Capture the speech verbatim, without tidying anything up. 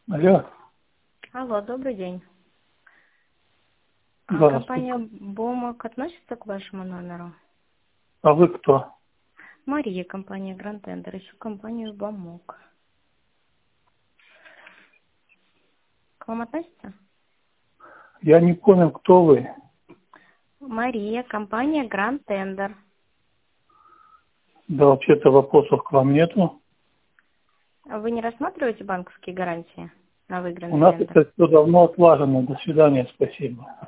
Алло. Алло, добрый день. А Здравствуйте. компания Бумаг относится к вашему номеру? А вы кто? Мария, компания Grand Tender, ищу компанию Бумаг. К вам относится? Я не понял, кто вы. Мария, компания Grand Tender. Да вообще-то вопросов к вам нету. Вы не рассматриваете банковские гарантии на У выигранный нас тендер? это все давно отлажено. До свидания, спасибо.